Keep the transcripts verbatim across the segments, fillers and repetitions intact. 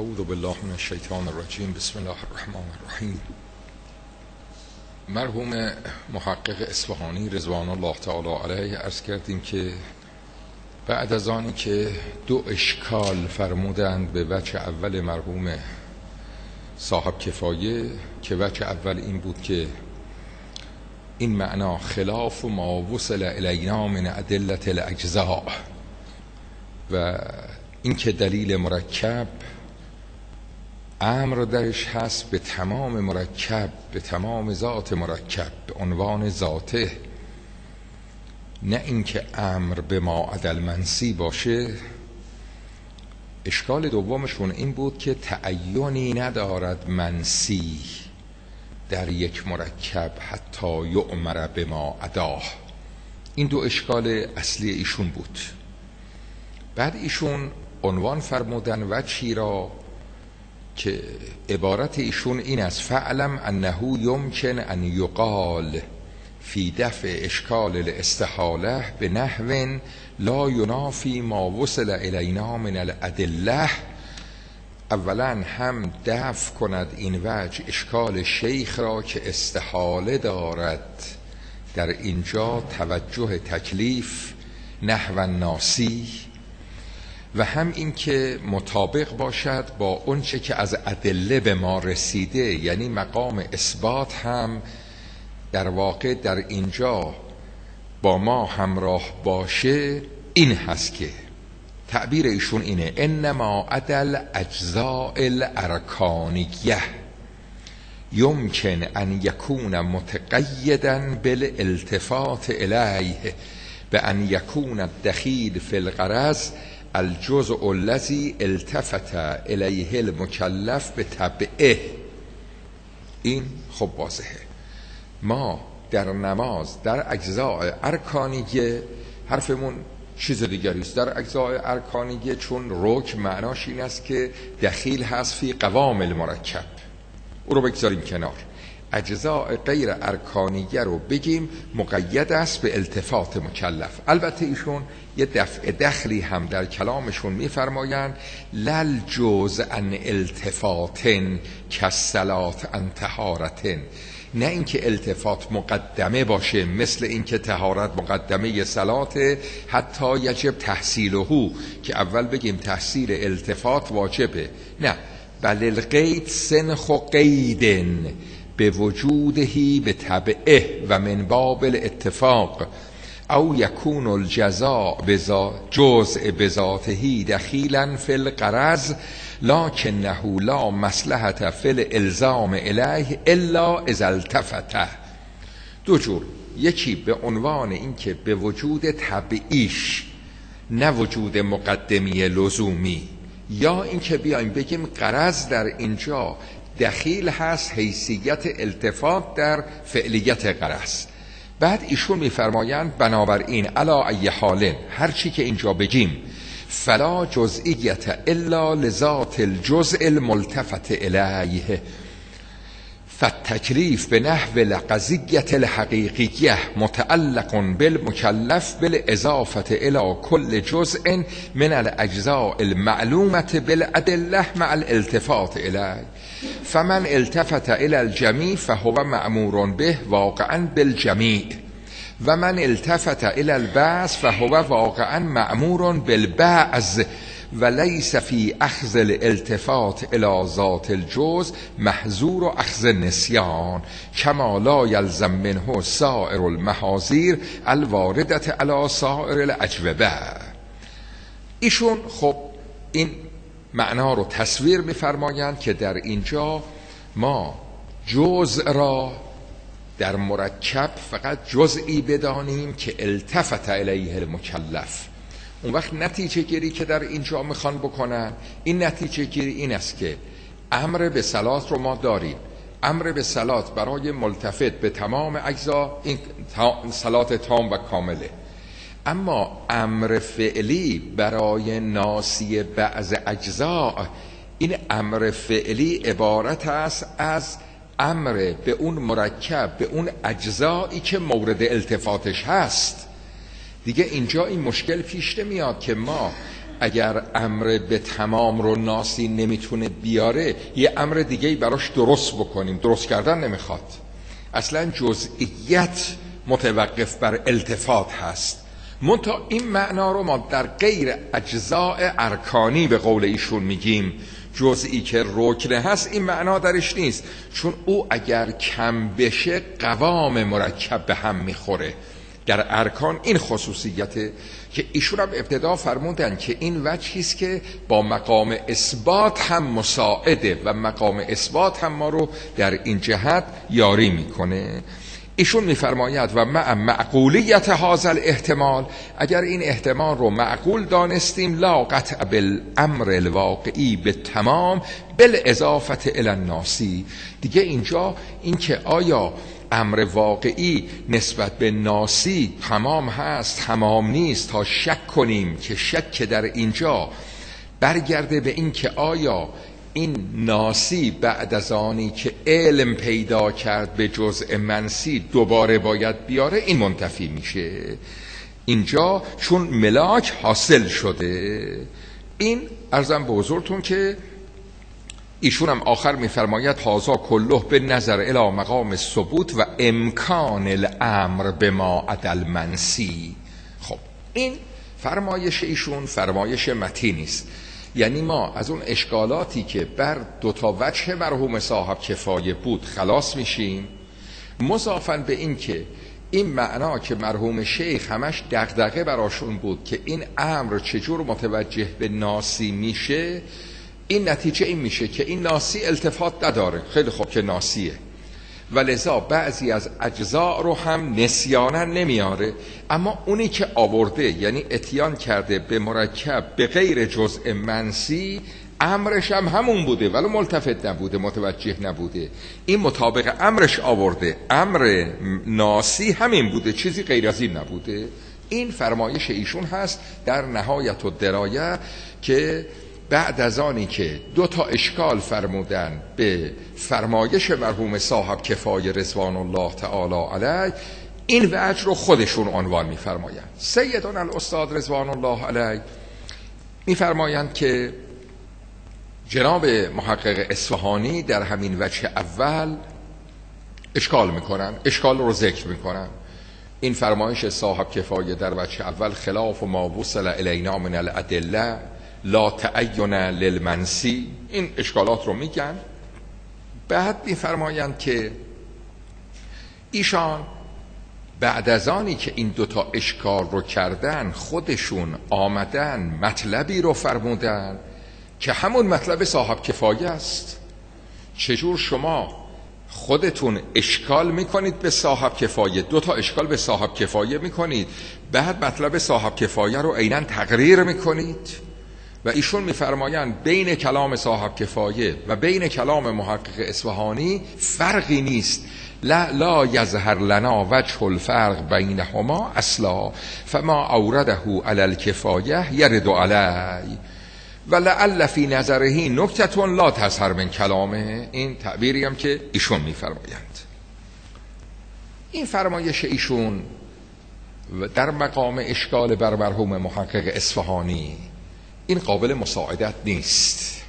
اعوذ بالله من الشیطان الرجیم. بسم الله الرحمن الرحیم. مرحوم محقق اصفهانی رضوان الله تعالی علیه عرض کردیم که بعد از آنی که دو اشکال فرمودند به وجه اول مرحوم صاحب کفایه، که وجه اول این بود که این معنا خلاف ما وصل الینا من ادلة الاجزاء، و این که دلیل مرکب امر درش هست به تمام مرکب، به تمام ذات مرکب به عنوان ذاته، نه اینکه امر به ما عدل منسی باشه. اشکال دومشون این بود که تعینی ندارد منسی در یک مرکب حتی یؤمر به ما عداه. این دو اشکال اصلی ایشون بود. بعد ایشون عنوان فرمودن وجهی را که عبارت ایشون این است: فعلم انه یمکن ان یقال فی دفع اشکال الاستحاله به نحو لا ینافی ما وصل الینا من الادله. اولا هم دفع کند این وجه اشکال شیخ را که استحاله دارد در اینجا توجه تکلیف نحو ناسی، و هم این که مطابق باشد با اونچه که از ادله به ما رسیده، یعنی مقام اثبات هم در واقع در اینجا با ما همراه باشه. این هست که تعبیر ایشون اینه: انما عدل اجزاء الارکانیه یمکن ان یکون متقیدا بالالتفات الیه به ان یکون الدخیل فی الغرض الجزء الذی التفت الیه المکلف به تبعه. این خب واضحه. ما در نماز در اجزاء ارکانیه حرفمون چیز دیگری است. در اجزاء ارکانیه چون رکن معناش این است که دخیل هست فی قوام المرکب، او رو بگذاریم کنار. اجزاء غیر ارکانیه رو بگیم مقید است به التفات مکلف. البته ایشون یه دفع دخلی هم در کلامشون میفرمایند: لل جزء ان التفاتن کالصلات ان طهارتن، نه اینکه التفات مقدمه باشه مثل اینکه طهارت مقدمه صلاته حتی یجب تحصیله، که اول بگیم تحصیل التفات واجبه. نه، بل القید سنخ و قیدن به وجودهی به تبعه و من باب الاتفاق او یکون الجزاء جزء بذاتهی دخیلا فی الغرض لکنه لا مصلحت فی الالزام الیه الا اذا التفت. دو جور: یکی به عنوان اینکه به وجود طبعیش، نه وجود مقدمی لزومی، یا اینکه بیایم بگیم غرض در اینجا دخیل هست حیثیت التفات در فعلیت غرض. بعد ایشون میفرمایند بنابراین علا ای حال، هر چی که اینجا بگیم فلا جزئیت الا لذات الجزء الملتفت الیه، فالتکلیف به نحو القضیة الحقیقیه متعلق بالمکلف بالاضافه الی کل جزء من الاجزاء المعلومه بالادله مع الالتفات الیه، فمن التفت الی الجمیع فهو مأمور به واقعا بالجمیع، و من التفت الی البعض فهو واقعا مأمور بالبعض، ولیس فی اخذ الالتفات الی ذات الجزء محظور و اخذ النسیان کما لا یلزم منه سائر المحاذیر الواردة علی سائر الاجوبه. ایشون خب این معنا رو تصویر می‌فرمایند که در اینجا ما جزء را در مرکب فقط جزئی بدانیم که التفت الیه المکلف. اون وقت نتیجه گیری که در اینجا میخوان بکنن، این نتیجه گیری این است که امر به صلات رو ما داریم. امر به صلات برای ملتفت به تمام اجزا این صلات تام و کامله، اما امر فعلی برای ناسی بعض اجزا، این امر فعلی عبارت است از امر به اون مرکب، به اون اجزایی که مورد التفاتش هست. دیگه اینجا این مشکل پیش نمیاد که ما اگر امر به تمام رو ناسی نمیتونه بیاره یه امر دیگه براش درست بکنیم. درست کردن نمیخواد، اصلا جزئیت متوقف بر التفات هست. منتها این معنا رو ما در غیر اجزاء ارکانی به قول ایشون میگیم. جزئی که رکنه هست این معنا درش نیست، چون او اگر کم بشه قوام مرکب به هم میخوره. در ارکان این خصوصیته که ایشون هم ابتدا فرمودن که این وجهیست که با مقام اثبات هم مساعده و مقام اثبات هم ما رو در این جهت یاری میکنه. ایشون میفرماید و مع معقولیت هذا الاحتمال، اگر این احتمال رو معقول دانستیم، لا قطع بالامر الواقعی به تمام بالاضافه الی الناسی، دیگه اینجا این که آیا امر واقعی نسبت به ناسی تمام هست تمام نیست تا شک کنیم، که شک در اینجا برگرده به این که آیا این ناسی بعد از آنی که علم پیدا کرد به جزء منسی دوباره باید بیاره، این منتفی میشه اینجا چون ملاک حاصل شده. این عرضم به حضورتون که ایشون هم آخر میفرماید هازا کله به نظر الی مقام ثبوت و امکان الامر به ما عدل منسی. خب این فرمایش ایشون فرمایش متینی است، یعنی ما از اون اشکالاتی که بر دو تا وجه مرحوم صاحب کفایه بود خلاص میشیم، مضافاً به این که این معنا که مرحوم شیخ همش دغدغه براشون بود که این امر چجور متوجه به ناسی میشه، این نتیجه این میشه که این ناسی التفات نداره. خیلی خوب که ناسیه و لذا بعضی از اجزاء رو هم نسیانا نمیاره، اما اونی که آورده یعنی اتیان کرده به مرکب به غیر جزء منسی، امرش هم همون بوده ولی ملتفت نبوده، متوجه نبوده. این مطابق امرش آورده، امر ناسی همین بوده، چیزی غیر از این نبوده. این فرمایش ایشون هست در نهایت الدرایه که بعد از آنی که دو تا اشکال فرمودن به فرمایش مرحوم صاحب کفایه رضوان الله تعالی علیه، این وجه رو خودشون عنوان می‌فرمایند. سیدنا الاستاد رضوان الله علیه می‌فرمایند که جناب محقق اصفهانی در همین وجه اول اشکال میکنن، اشکال رو ذکر میکنن. این فرمایش صاحب کفایه در وجه اول خلاف ما وصل الینا من الادله لا تعین للمنسی، این اشکالات رو میگن. بعد میفرمایند که ایشان بعد از آنی که این دوتا اشکال رو کردن، خودشون آمدن مطلبی رو فرمودن که همون مطلب صاحب کفایه است. چجور شما خودتون اشکال میکنید به صاحب کفایه، دو تا اشکال به صاحب کفایه میکنید، بعد مطلب صاحب کفایه رو عیناً تقریر میکنید؟ و ایشون میفرمایند بین کلام صاحب کفایه و بین کلام محقق اصفهانی فرقی نیست. لا لا یظهر لنا وجه الفرق بینهما اصلا فما اورده علی الکفایه یرد علی و لعل فی نظره نکته لا تظهر من کلامه. این تعبیری هم که ایشون میفرمایند. این فرمایش ایشون در مقام اشکال بر مرحوم محقق اصفهانی این قابل مساعدت نیست،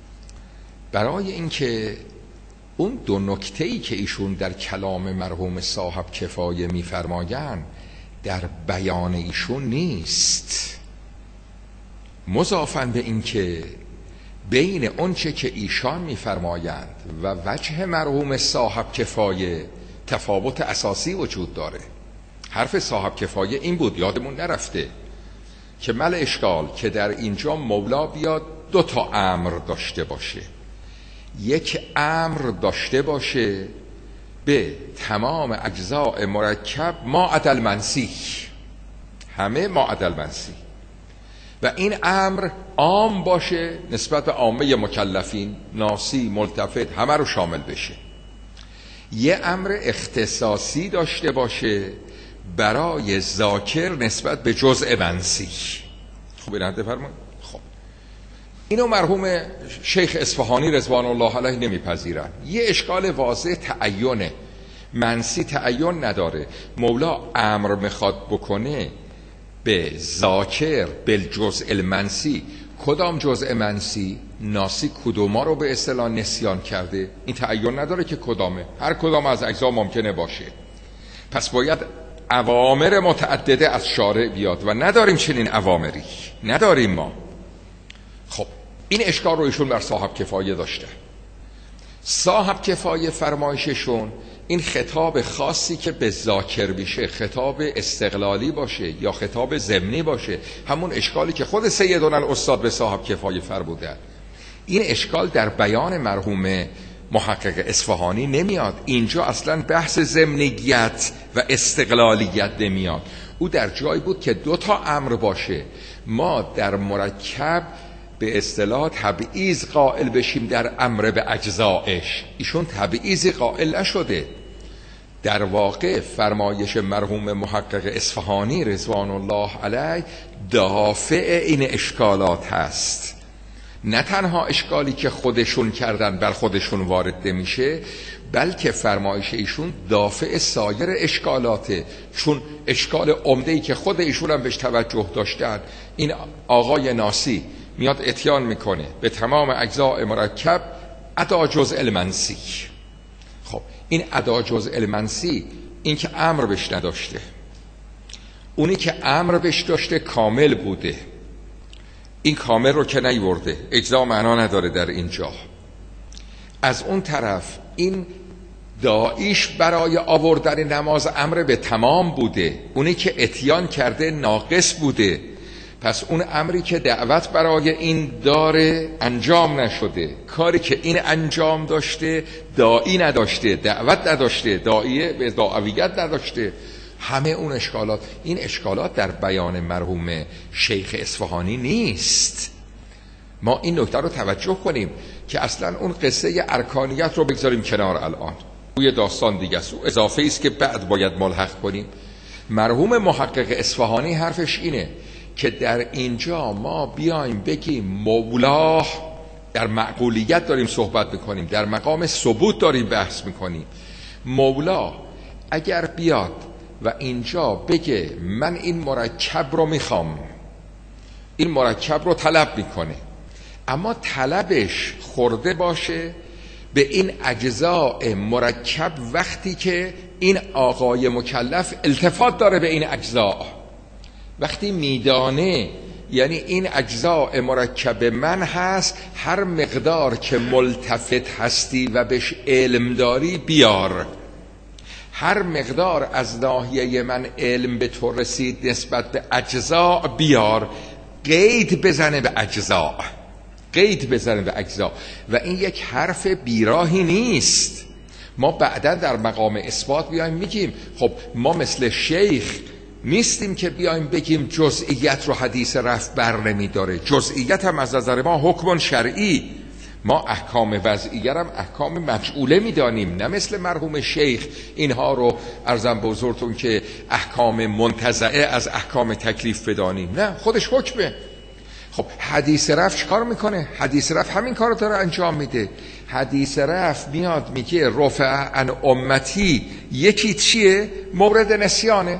برای اینکه اون دو نکته‌ای که ایشون در کلام مرحوم صاحب کفایه میفرمایند در بیان ایشون نیست. مضافاً به این که بین اونچه که ایشان میفرمایند و وجه مرحوم صاحب کفایه تفاوت اساسی وجود داره. حرف صاحب کفایه این بود، یادمون نرفته، که مل اشکال که در اینجا مولا بیاد دو تا امر داشته باشه، یک امر داشته باشه به تمام اجزاء مرکب ما عدل منسی، همه ما عدل منسی، و این امر عام باشه نسبت به عامه مکلفین، ناسی ملتفت همه رو شامل بشه. یه امر اختصاصی داشته باشه برای ذاکر نسبت به جزء منسی. خب این حد فرمایید. خب اینو مرحوم شیخ اصفهانی رضوان الله علیه نمیپذیرن. یه اشکال واضح تعینه، منسی تعین نداره. مولا امر میخواد بکنه به ذاکر بالجزء المنسی. کدام جزء منسی؟ ناسی کدوما رو به اصطلاح نسیان کرده؟ این تعین نداره که کدامه، هر کدام از اجزا ممکنه باشه. پس باید اوامر متعدده از شارع بیاد و نداریم چنین اوامری، نداریم ما. خب این اشکال رو ایشون بر صاحب کفایه داشته. صاحب کفایه فرمایششون این خطاب خاصی که به ذاکر بشه، خطاب استقلالی باشه یا خطاب ضمنی باشه، همون اشکالی که خود سیدنا الاستاد به صاحب کفایه فرمودن، این اشکال در بیان مرحوم محقق اصفهانی نمیاد. اینجا اصلا بحث ضمنیت و استقلالیت نمیاد. او در جایی بود که دو تا امر باشه، ما در مرکب به اصطلاح تبعیض قائل بشیم در امر به اجزایش. ایشون تبعیضی قائل نشده. در واقع فرمایش مرحوم محقق اصفهانی رضوان الله علیه دافع این اشکالات هست. نه تنها اشکالی که خودشون کردن بر خودشون وارد نمیشه، بلکه فرمایش ایشون دافع سایر اشکالاته. چون اشکال عمده‌ای که خود ایشون هم بهش توجه داشتن، این آقای ناسی میاد اتیان میکنه به تمام اجزاء مرکب ادا جزء المنسی. خب این ادا جزء المنسی، این که امر بهش نداشته، اونی که امر بهش داشته کامل بوده، این کامل رو که نیورده، اجزا معنا نداره در اینجا. از اون طرف این داعیش برای آوردن نماز امر به تمام بوده، اونی که اتیان کرده ناقص بوده. پس اون امری که دعوت برای این داره انجام نشده، کاری که این انجام داشته داعی نداشته، دعوت نداشته، داعیه به دعویت نداشته. همه اون اشکالات، این اشکالات در بیان مرحوم شیخ اصفهانی نیست. ما این نکته رو توجه کنیم که اصلا اون قصه ارکانیت رو بگذاریم کنار. الان روی داستان دیگه است، اضافه است که بعد باید ملحق کنیم. مرحوم محقق اصفهانی حرفش اینه که در اینجا ما بیایم بگیم مولا، در معقولیت داریم صحبت میکنیم، در مقام ثبوت داریم بحث میکنیم. مولا اگر بیاد و اینجا بگه من این مرکب رو میخوام، این مرکب رو طلب میکنه، اما طلبش خورده باشه به این اجزاء مرکب وقتی که این آقای مکلف التفات داره به این اجزاء، وقتی میدانه یعنی این اجزاء مرکب من هست، هر مقدار که ملتفت هستی و بهش علم داری بیار، هر مقدار از ناحیه من علم به تو رسید نسبت به اجزاء بیار، قید بزنه به اجزاء، قید بزنه به اجزاء. و این یک حرف بیراهی نیست. ما بعدا در مقام اثبات بیایم میگیم خب ما مثل شیخ نیستیم که بیایم بگیم جزئیت رو حدیث رفع بر نمی داره. جزئیت هم از نظر ما حکم شرعی، ما احکام وضعیه هم احکام مجعوله میدانیم، نه مثل مرحوم شیخ اینها رو ارزم به حضورتون که احکام منتزعه از احکام تکلیف بدانیم. نه، خودش حکمه. خب حدیث رفع چه کار میکنه؟ حدیث رفع همین کار رو داره انجام میده. حدیث رفع میاد میگه رفع عن امتی، یکی چیه؟ مورد نسیانه.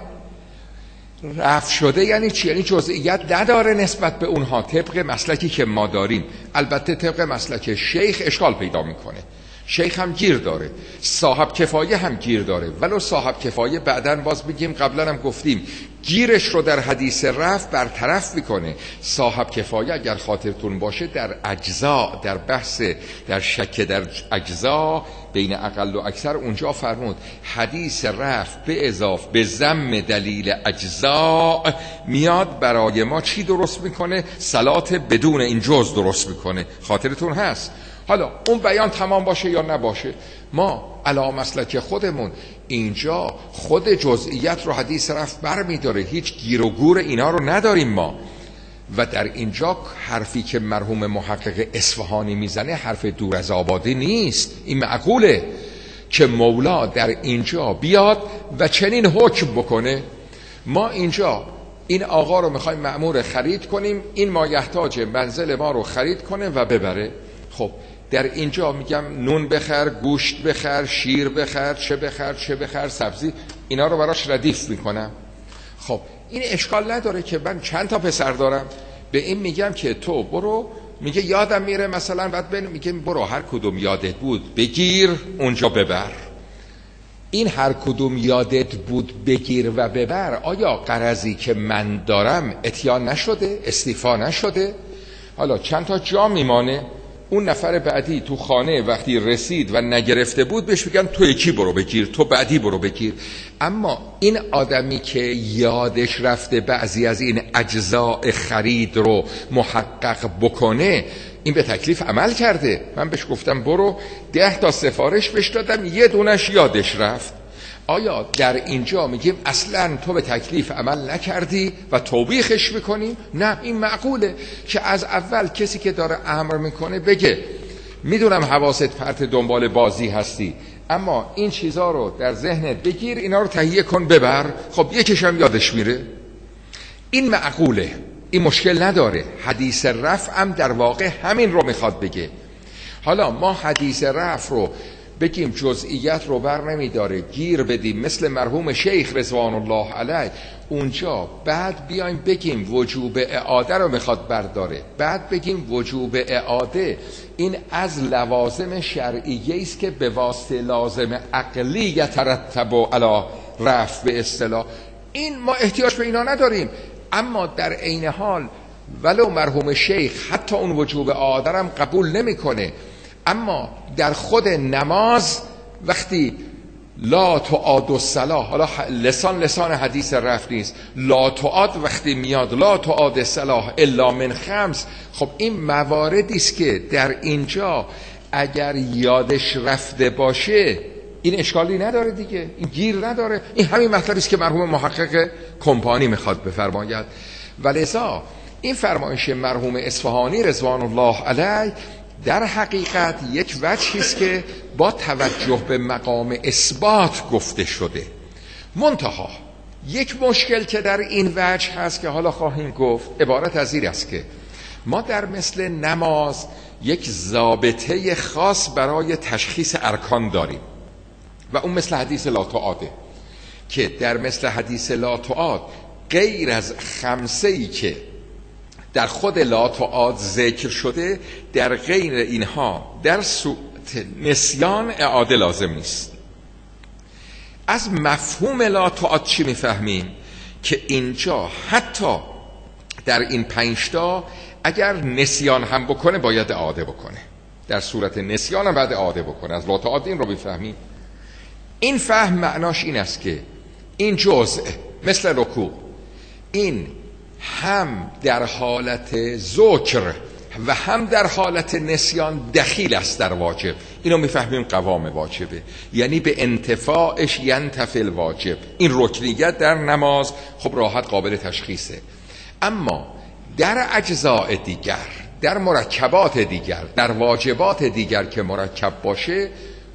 رفع شده یعنی چی؟ یعنی جزئیت نداره نسبت به اونها، طبق مسلکی که ما داریم. البته طبق مسلک شیخ اشکال پیدا میکنه، شیخ هم گیر داره، صاحب کفایه هم گیر داره. ولو صاحب کفایه بعداً باز بگیم، قبلا هم گفتیم گیرش رو در حدیث رفع برطرف میکنه. صاحب کفایه اگر خاطرتون باشه در اجزا، در بحث در شک در اجزا بین اقل و اکثر اونجا فرمود حدیث رفع به اضافه به ضم دلیل اجزا میاد برای ما چی درست میکنه؟ صلات بدون این جز درست میکنه. خاطرتون هست؟ حالا اون بیان تمام باشه یا نباشه، ما علی مسلک خودمون اینجا خود جزئیت رو حدیث رفع بر میداره، هیچ گیر و گور اینا رو نداریم ما. و در اینجا حرفی که مرحوم محقق اصفهانی میزنه حرف دور از آبادی نیست. این معقوله که مولا در اینجا بیاد و چنین حکم بکنه. ما اینجا این آقا رو میخوایم مأمور خرید کنیم، این مایحتاج منزل ما رو خرید کنه و ببره. خب در اینجا میگم نون بخر، گوشت بخر، شیر بخر، چه بخر چه بخر، سبزی، اینا رو براش ردیف میکنم. خب این اشکال نداره که من چند تا پسر دارم، به این میگم که تو برو، میگه یادم میره مثلا، بعد بین میگه برو هر کدوم یادت بود بگیر اونجا ببر. این هر کدوم یادت بود بگیر و ببر، آیا غرضی که من دارم اتیان نشده؟ استیفا نشده؟ حالا چند تا جا میمانه، اون نفر بعدی تو خانه وقتی رسید و نگرفته بود بهش میگن تو یکی برو بگیر، تو بعدی برو بگیر. اما این آدمی که یادش رفته بعضی از این اجزاء خرید رو محقق بکنه، این به تکلیف عمل کرده. من بهش گفتم برو، ده تا سفارش بهش دادم، یه دونش یادش رفت. آیا در اینجا میگیم اصلا تو به تکلیف عمل نکردی و توبیخش میکنیم؟ نه، این معقوله که از اول کسی که داره امر میکنه بگه میدونم حواست پرت دنبال بازی هستی، اما این چیزا رو در ذهنت بگیر، اینا رو تهیه کن ببر. خب یکیش هم یادش میره. این معقوله، این مشکل نداره. حدیث رفع هم در واقع همین رو میخواد بگه. حالا ما حدیث رفع رو بگیم جزئیات رو بر نمیداره، گیر بدیم مثل مرحوم شیخ رضوان الله علیه اونجا، بعد بیایم بگیم وجوب اعاده رو میخواد برداره، بعد بگیم وجوب اعاده این از لوازم شرعیه است که به واسطه لازم عقلی یترتب علی رفع به اصطلاح. این ما احتیاج به اینا نداریم. اما در عین حال ولو مرحوم شیخ حتی اون وجوب اعاده هم قبول نمیکنه، اما در خود نماز وقتی لا تعاد الصلاة، حالا لسان لسان حدیث رفع نیست، لا تعاد وقتی میاد لا تعاد الصلاة الا من خمس، خب این مواردی است که در اینجا اگر یادش رفته باشه این اشکالی نداره دیگه، این گیر نداره. این همین مطلبی است که مرحوم محقق کمپانی میخواد بفرماید. ولذا این فرمایش مرحوم اصفهانی رضوان الله علیه در حقیقت یک وجهی است که با توجه به مقام اثبات گفته شده. منتها یک مشکل که در این وجه هست که حالا خواهیم گفت، عبارت از این است که ما در مثل نماز یک ضابطه خاص برای تشخیص ارکان داریم و اون مثل حدیث لا تعاده، که در مثل حدیث لا تعاد غیر از خمسه‌ای که در خود لا تعاد ذکر شده، در غیر اینها در صورت نسیان اعاده لازم نیست. از مفهوم لا تعاد چی میفهمیم؟ که اینجا حتی در این پنجتا اگر نسیان هم بکنه باید اعاده بکنه، در صورت نسیان هم باید اعاده بکنه. از لا تعاد این رو میفهمیم. این فهم معناش این است که این جزء مثل رکوع، این هم در حالت ذکر و هم در حالت نسیان دخیل است در واجب. اینو میفهمیم قوام واجبه، یعنی به انتفاعش ینتفع الواجب. این رکنیت در نماز خب راحت قابل تشخیصه. اما در اجزاء دیگر، در مرکبات دیگر، در واجبات دیگر که مرکب باشه،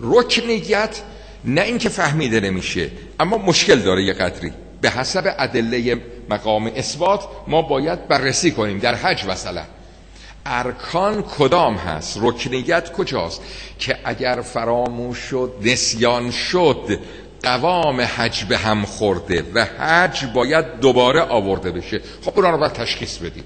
رکنیت نه اینکه فهمیده نمیشه، اما مشکل داره یه قدری. به حسب ادله مقام اثبات ما باید بررسی کنیم. در حج مثلا ارکان کدام هست، رکنیت کجاست، که اگر فراموش شد، نسیان شد، قوام حج به هم خورده و حج باید دوباره آورده بشه. خب اونا رو باید تشخیص بدیم.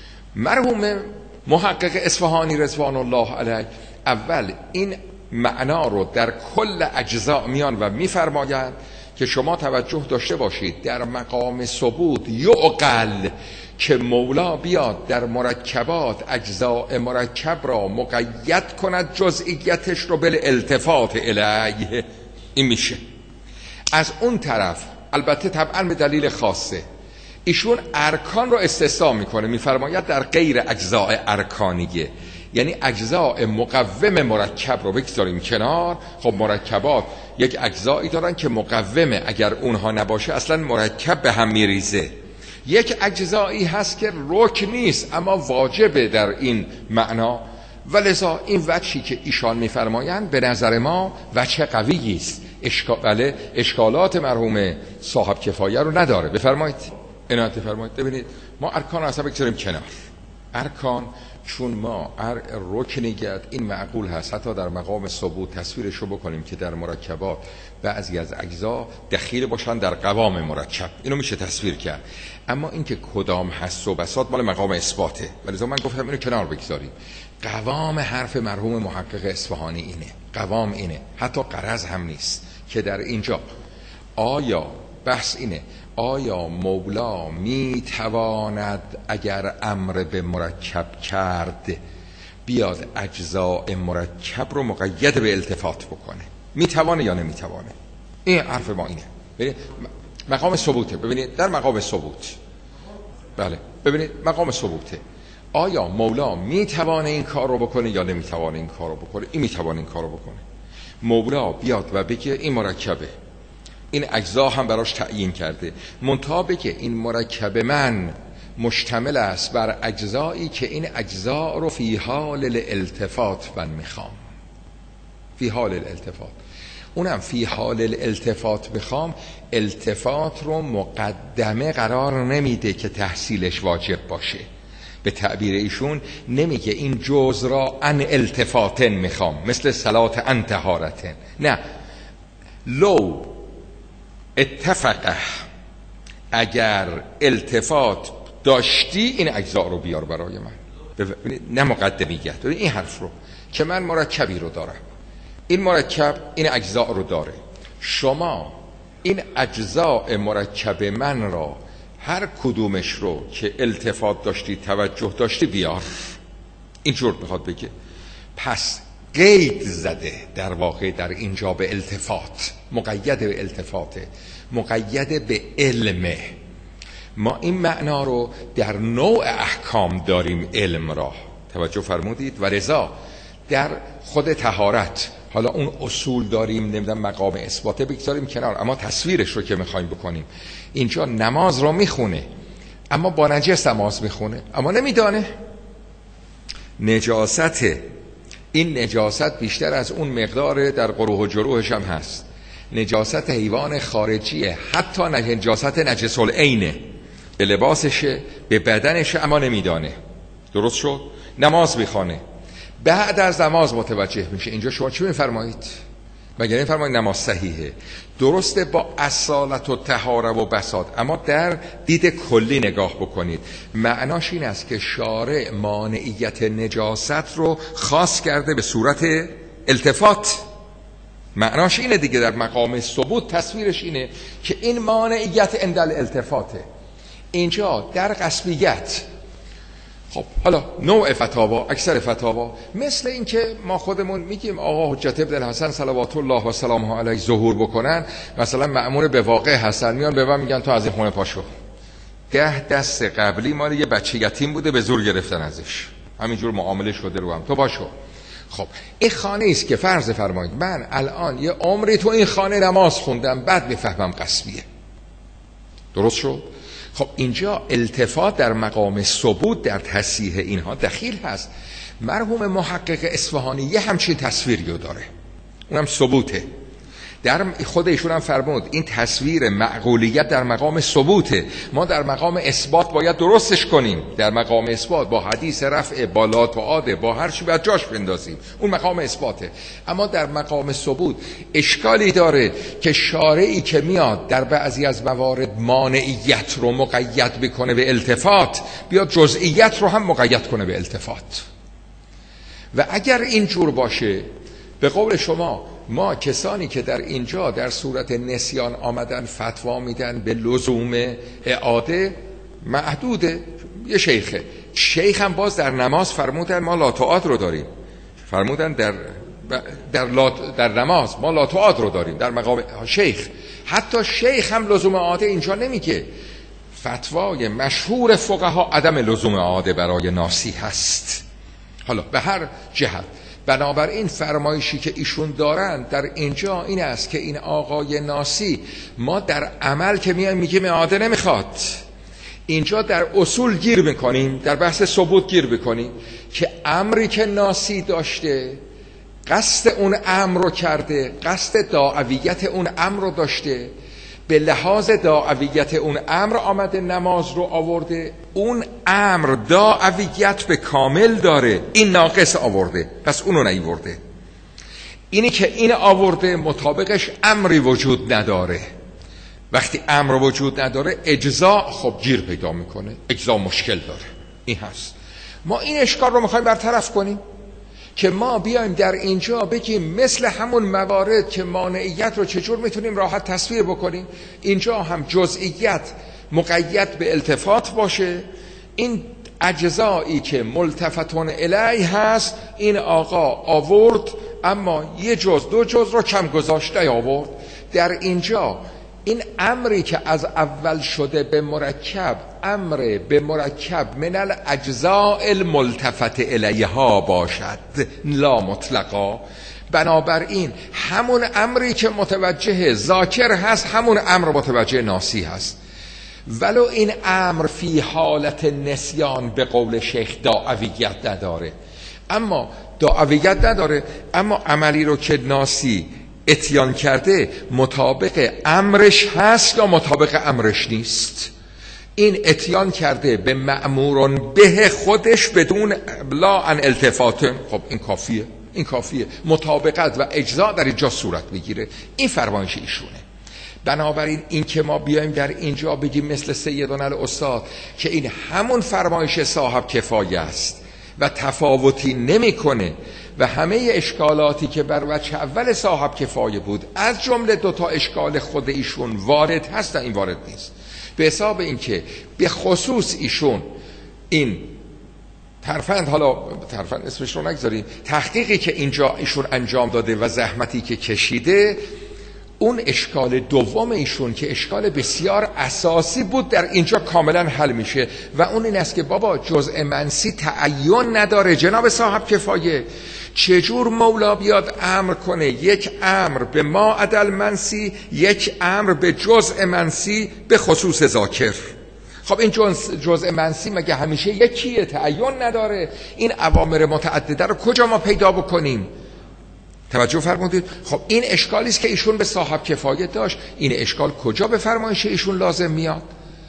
مرحوم محقق اصفهانی رضوان الله علیه اول این معنا رو در کل اجزا میان و میفرمایند که شما توجه داشته باشید در مقام ثبوت یعقل که مولا بیاد در مرکبات اجزاء مرکب را مقید کند، جزئیتش رو به التفات الیه. این میشه. از اون طرف البته طبعا به دلیل خاصه ایشون ارکان رو استثنا میکنه، میفرماید در غیر اجزاء ارکانیه، یعنی اجزاء مقوم مرکب رو بگذاریم کنار. خب مرکبات یک اجزایی دارن که مقومه، اگر اونها نباشه اصلا مرکب به هم میریزه. یک اجزایی هست که رکن نیست اما واجبه در این معنا. ولذا این وجهی که ایشان میفرمایند به نظر ما وجه قویی است، اشکال اشکالات مرحوم صاحب کفایه رو نداره. بفرمایید عنایت فرمایید. ببینید ما ارکان رو اصلا بگذاریم کنار. ارکان چون ما هر رکنیت این معقول هست حتی در مقام ثبوت تصویرش رو بکنیم که در مرکبات بعضی از اجزا دخیل باشن در قوام مرکب، اینو میشه تصویر کرد. اما اینکه کدام هست و بساط مال مقام اثباته، ولذا من گفتم اینو کنار بگذاریم. قوام حرف مرحوم محقق اصفهانی اینه، قوام اینه، حتی غرض هم نیست که در اینجا آیا بحث اینه آیا مولا میتواند اگر امر به مرکب کرد بیاد اجزاء مرکب رو مقید به التفات بکنه؟ میتوانه یا نمیتوانه؟ این حرف ما اینه. ببینید مقام ثبوته، ببینید در مقام ثبوت، بله ببینید مقام ثبوته، آیا مولا میتوانه این کار رو بکنه یا نمیتوانه این کار رو بکنه؟ این میتوانه این کار رو بکنه. مولا بیاد و بگه این مرکبه، این اجزا هم براش تعیین کرده، منتها بگه این مرکب من مشتمل است بر اجزایی که این اجزا رو فی حال الالتفات من میخوام، فی حال الالتفات، اونم فی حال الالتفات بخوام، التفات رو مقدمه قرار نمیده که تحصیلش واجب باشه. به تعبیر ایشون نمیگه این جزء را ان التفاتن میخوام مثل صلات ان طهارتن، نه، لو اتفقه اگر التفات داشتی این اجزا رو بیار برای من، نه مقدمیت. این حرف رو که من مرکبی رو دارم، این مرکب این اجزا رو داره، شما این اجزاء مرکب من را هر کدومش رو که التفات داشتی توجه داشتی بیار، اینجور میخواد بگه. پس قید زده در واقع در اینجا به التفات، مقید به التفاته، مقید به علمه. ما این معنا رو در نوع احکام داریم، علم را توجه فرمودید، و رضا در خود طهارت. حالا اون اصول داریم، نمیدونم مقام اثباته بگذاریم کنار، اما تصویرش رو که میخوایم بکنیم، اینجا نماز رو میخونه اما با نجس نماز میخونه اما نمیدانه نجاست. این نجاست بیشتر از اون مقدار در قروح و جروحش هم هست. نجاست حیوان خارجیه، حتی نجاست نجس العینه، به لباسشه به بدنشه اما نمیدانه. درست شد؟ نماز میخوانه، بعد از نماز متوجه میشه. اینجا شما چی میفرمایید؟ مگر نمیفرمایید نماز صحیحه؟ درسته با اصالت و طهاره و بساط، اما در دید کلی نگاه بکنید. معناش این است که شارع مانعیت نجاست رو خاص کرده به صورت التفات. معناش اینه دیگه، در مقام ثبوت تصویرش اینه که این مانعیت عند الالتفاته. اینجا در قصبیت، خب حالا نوع فتاوا، اکثر فتاوا مثل این که ما خودمون میگیم آقا حجت ابن الحسن صلوات الله و سلامه علیه ظهور بکنن، مثلا مأمور به واقع هستن، میان به من میگن تو از این خونه پاشو. ده دست قبلی مال یه بچه یتیم بوده، به زور گرفتن ازش، همینجور معامله شده رو هم، تو پاشو. خب این خانه است که فرض فرمایید من الان یه عمری تو این خانه نماز خوندم، بعد میفهمم قصبیه. درست شد؟ خب اینجا التفات در مقام ثبوت در تصحیح اینها دخیل هست. مرحوم محقق اصفهانی یه همچین تصویری رو داره، اونم ثبوته. در خود ایشون هم فرمود این تصویر معقولیت در مقام ثبوته، ما در مقام اثبات باید درستش کنیم. در مقام اثبات با حدیث رفع، با لات و عاده، با هر چی باید جاش بندازیم، اون مقام اثباته. اما در مقام ثبوت اشکالی داره که شارعی که میاد در بعضی از موارد مانعیت رو مقید بکنه به التفات، بیاد جزئیت رو هم مقید کنه به التفات. و اگر اینجور باشه، به قول شما ما کسانی که در اینجا در صورت نسیان آمدن فتوا میدن به لزوم اعاده، محدوده. یه شیخه، شیخ هم باز در نماز فرمودن ما لاتوعات رو داریم، فرمودن در در, لات در نماز ما لاتوعات رو داریم در مقام شیخ. حتی شیخ هم لزوم اعاده اینجا نمیگه. فتوای مشهور فقها عدم لزوم اعاده برای ناسی هست. حالا به هر جهت، بنابراین فرمایشی که ایشون دارن در اینجا این است که این آقای ناسی، ما در عمل که میایم میگیم اعاده نمیخواد، اینجا در اصول گیر میکنیم، در بحث ثبوت گیر میکنیم که امری که ناسی داشته، قصد اون امر رو کرده، قصد دعویت اون امر رو داشته، به لحاظ داعویت اون امر آمده نماز رو آورده، اون امر داعویت به کامل داره، این ناقص آورده، پس اونو نیورده. اینی که این آورده مطابقش امری وجود نداره. وقتی امر وجود نداره اجزا خب گیر پیدا میکنه، اجزا مشکل داره. این هست. ما این اشکال رو میخوایم برطرف کنیم که ما بیایم در اینجا بگیم مثل همون موارد که مانعیت رو چجور میتونیم راحت تصویر بکنیم، اینجا هم جزئیت مقید به التفات باشه. این اجزایی که ملتفتون الیه هست این آقا آورد، اما یه جز دو جز رو کم گذاشته آورد. در اینجا این امری که از اول شده به مرکب، امر به مرکب من الاجزاء الملتفت الیها باشد لا مطلقا. بنابراین همون امری که متوجه ذاکر هست همون امر متوجه ناسی هست، ولو این امر فی حالت نسیان به قول شیخ داعویت نداره. اما داعویت نداره اما عملی رو که ناسی اتیان کرده مطابق امرش هست یا مطابق امرش نیست. این اتیان کرده به مأمورون به خودش بدون لا ان التفات، خب این کافیه، این کافیه. مطابقت و اجزا در اینجا صورت میگیره. این فرمایش ایشونه. بنابراین این که ما بیایم در اینجا بگیم مثل سیدنا الاستاد که این همون فرمایش صاحب کفایه است و تفاوتی نمیکنه و همه اشکالاتی که بر وجه اول صاحب کفایه بود از جمله دوتا اشکال خود ایشون وارد هست، این وارد نیست. به حساب این که به خصوص ایشون این ترفند، حالا ترفند اسمش رو نگذاریم، تحقیقی که اینجا ایشون انجام داده و زحمتی که کشیده، اون اشکال دوم ایشون که اشکال بسیار اساسی بود در اینجا کاملا حل میشه و اون این است که بابا جزء منسی تعین نداره جناب صاحب کفایه. چجور مولا بیاد امر کنه یک امر به ما عدل منسی، یک امر به جزء منسی به خصوص ذاکر؟ خب این جزء منسی مگه همیشه یکیه؟ تعین نداره. این اوامر متعدده رو کجا ما پیدا بکنیم؟ توجه فرمودید؟ خب این اشکالی است که ایشون به صاحب کفایه داشت. این اشکال کجا به فرمایش ایشون لازم میاد؟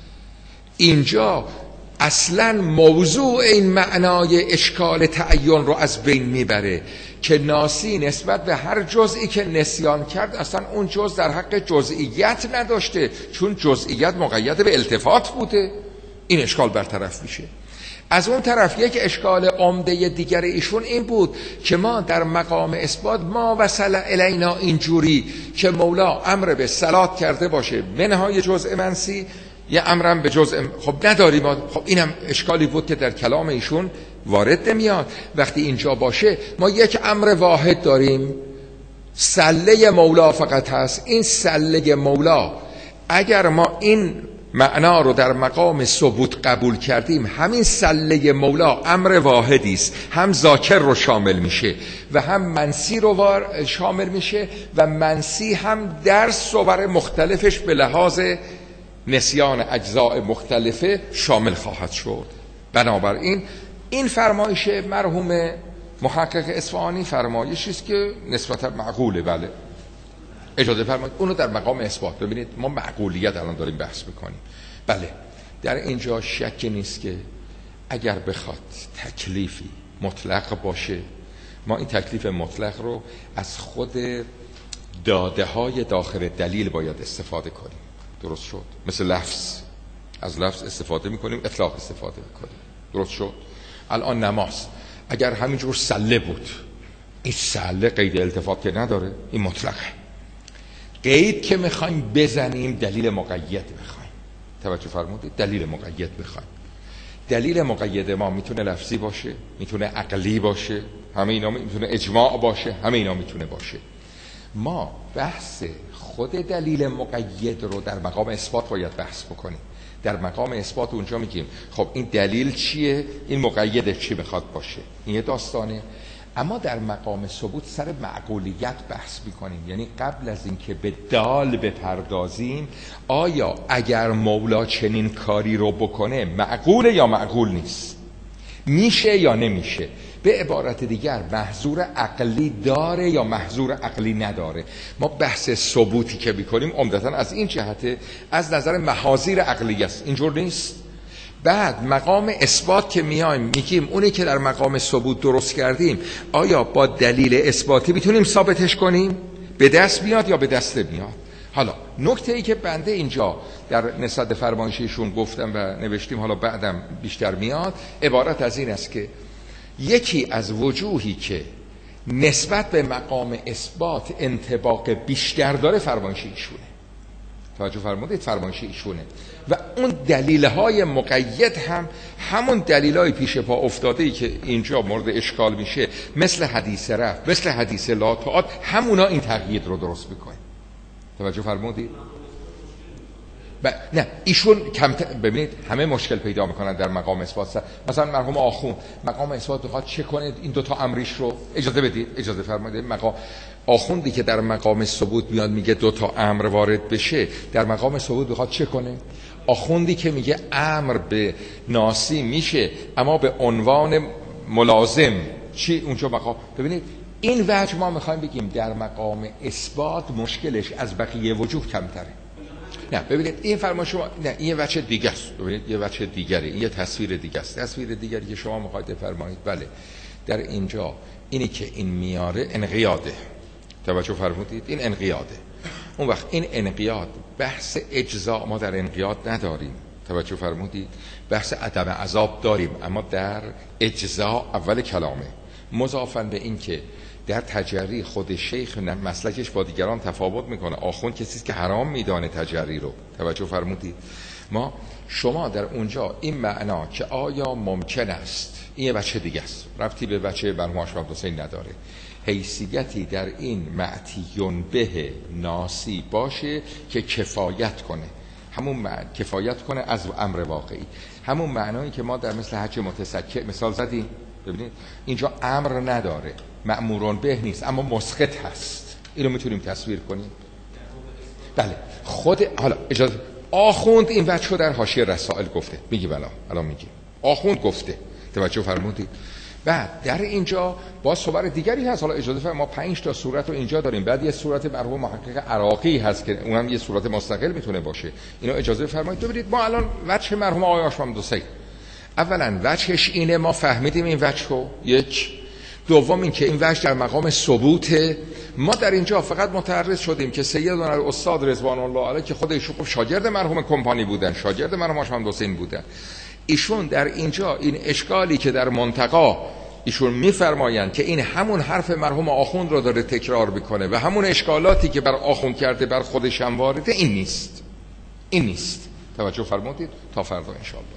اینجا اصلا موضوع این معنای اشکال تعین رو از بین میبره که ناسی نسبت به هر جزئی که نسیان کرد اصلا اون جزء در حق جزئیت نداشته، چون جزئیت مقید به التفات بوده. این اشکال برطرف میشه. از اون طرف یک اشکال عمده دیگر ایشون این بود که ما در مقام اثبات ما وصل الینا اینجوری که مولا امر به صلات کرده باشه منهای جزء منسی، یه امرم به جزء خب نداریم. خب اینم اشکالی بود که در کلام ایشون وارد نمیاد. وقتی اینجا باشه ما یک امر واحد داریم، سله مولا فقط هست. این سله مولا اگر ما این معنا رو در مقام ثبوت قبول کردیم، همین سله مولا امر واحدی است، هم ذاکر رو شامل میشه و هم منسی رو شامل میشه و منسی هم در صور مختلفش به لحاظ نسیان اجزاء مختلفه شامل خواهد شد. بنابراین این فرمایش مرحوم محقق اصفهانی فرمایشی است که نسبتا معقوله. بله اجازه فرمایید اونو در مقام اثبات ببینید. ما معقولیت الان داریم بحث میکنیم. بله در اینجا شکی نیست که اگر بخواد تکلیفی مطلق باشه، ما این تکلیف مطلق رو از خود داده های داخل دلیل باید استفاده کنیم. درست شد؟ مثل لفظ، از لفظ استفاده میکنیم، اطلاق استفاده میکنیم. درست شد؟ الان نماز اگر همینجور سله بود، این سله قید التفات که نداره، این مطلقه. قید که میخوایم بزنیم دلیل مقید میخوایم. توجه فرمودید؟ دلیل مقید میخوایم. دلیل مقید ما میتونه لفظی باشه، میتونه عقلی باشه، همه اینا میتونه اجماع باشه، همه اینا میتونه باشه. ما بحث خود دلیل مقید رو در مقام اثبات باید بحث بکنیم. در مقام اثبات اونجا میگیم خب این دلیل چیه، این مقید چی بخواد باشه، این یه داستانه. اما در مقام ثبوت سر معقولیت بحث میکنیم، یعنی قبل از اینکه به دال بپردازیم آیا اگر مولا چنین کاری رو بکنه معقوله یا معقول نیست، میشه یا نمیشه. به عبارت دیگر محظور عقلی داره یا محظور عقلی نداره. ما بحث ثبوتی که میکنیم عمدتاً از این جهته، از نظر محاذیر عقلی است. اینجور نیست. بعد مقام اثبات که میایم میگیم اونی که در مقام ثبوت درست کردیم آیا با دلیل اثباتی میتونیم ثابتش کنیم؟ به دست بیاد یا به دست نمیاد؟ حالا نکته ای که بنده اینجا در نسبت فرمایشیشون گفتم و نوشتیم، حالا بعدم بیشتر میاد، عبارت از این است که یکی از وجوهی که نسبت به مقام اثبات انطباق بیشتر داره فرمایش ایشونه. توجه فرمودید؟ فرمایش ایشونه و اون دلیل‌های مقید هم همون دلیل‌های پیش پا افتاده‌ای که اینجا مورد اشکال میشه، مثل حدیث رفع، مثل حدیث لا تعاد، همونا این تقیید رو درست میکنه. توجه فرمودید؟ ب... نه ایشون کم ببینید همه مشکل پیدا میکنن در مقام اثبات. مثلا مرحوم آخوند مقام اثبات بخواد چه کنه این دوتا امریش رو اجازه بدید، اجازه فرمایید. مقام آخوندی که در مقام ثبوت میاد میگه دوتا امر وارد بشه، در مقام ثبوت بخواد چه کنه؟ آخوندی که میگه امر به ناسی میشه اما به عنوان ملازم چی اونجا مقام. ببینید این وجه ما میخوایم بگیم در مقام اثبات مشکلش از بقیه وجوه کمتره. نه ببینید این فرمان شما، نه این یه وجه دیگه است. ببینید یه وجه دیگره، این یه تصویر دیگه است. تصویر دیگری که شما میخواید بفرمایید بله در اینجا اینی که این میاره انقیاده. توجه فرمودید؟ این انقیاده. اون وقت این انقیاد بحث اجزا ما در انقیاد نداریم. توجه فرمودید؟ بحث عدم عذاب داریم اما در اجزا اول کلامه. مضافاً به این که در تجری خود شیخ مسلکش با دیگران تفاوت میکنه. آخوند کسی که حرام میدانه تجری رو. توجه فرمودید؟ ما شما در اونجا این معنا که آیا ممکن است، این یه بچه دیگه است، ربطی به بچه مرحوم آشرف حسین نداره، حیثیتی در این معتیون به ناسی باشه که کفایت کنه، همون معنی کفایت کنه از امر واقعی، همون معنایی که ما در مثل حج متسکع مثال زدیم. ببینید اینجا امر نداره، مأمورون به نیست اما مسقط هست. اینو میتونیم تصویر کنیم. بله خود حالا اجازه آخوند این بچه در حاشیه رسائل گفته، میگی بلا الان میگی آخوند گفته. توجه فرمودید؟ بعد در اینجا با صور دیگری هست. حالا اجازه فرمایید ما پنج تا صورت رو اینجا داریم، بعد یه صورت مرحوم محقق عراقی هست که اونم یه صورت مستقل میتونه باشه. اینو اجازه فرمایید ببینید. ما الان وجه مرحوم آقای آشرف حسین اولا وجهش اینه، ما فهمیدیم این وجه رو، یک. دوم این که این وجه در مقام ثبوته. ما در اینجا فقط متعرض شدیم که سیدنا الاستاد رضوان الله علیه که خود ایشون شاگرد مرحوم کمپانی بودن، شاگرد مرحوم آشرف حسین بودن، ایشون در اینجا این اشکالی که در منتقا ایشون میفرمایند که این همون حرف مرحوم آخوند رو داره تکرار میکنه و همون اشکالاتی که بر آخوند کرده بر خودش هم وارده، این نیست. این نیست. توجه فرمودید؟ تا فردا ان شاء الله.